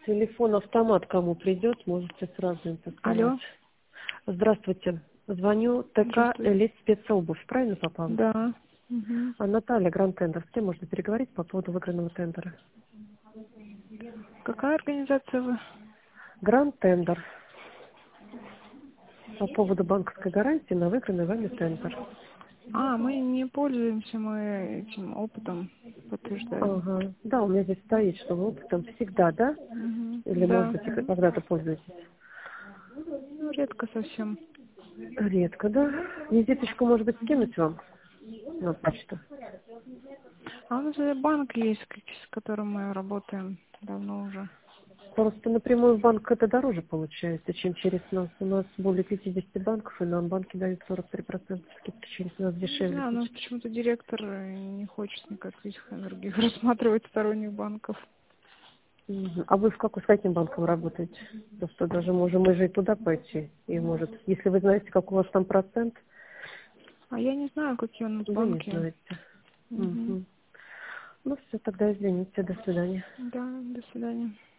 Телефон автомат кому придет, можете сразу им Алло. поставить. Здравствуйте. Звоню ТК Здравствуйте. «Элит Спецобувь». Правильно попала? Да. Мгм. А Наталья, Гранд Тендер. С кем можно переговорить по поводу выигранного тендера? Какая организация вы? Гранд Тендер. По поводу банковской гарантии на выигранный вами тендер. Мы не пользуемся мы этим опытом, подтверждаю. Ага. Да, у меня здесь стоит, что вы опытом всегда, да? Мгм. Или, может Да. быть, и когда-то пользуетесь? Ну, редко совсем. Редко, да? Визиточку, может быть, скинуть вам на почту? А у нас банк есть, с которым мы работаем давно уже. Просто напрямую в банк это дороже получается, чем через нас. У нас более 50 банков, и нам банки дают 43% скидки, через нас Не дешевле знаю, у нас будет. почему-то директор не хочет никаких других рассматривать сторонних банков. Мгм. А вы с каким банком работаете? Просто даже можем мы же и туда пойти. И может, если вы знаете, как у вас там процент, А я не знаю, какие у нас вы не банки. знаете. Мгм. Мгм. Ну все, тогда извините, до свидания. Да, до свидания.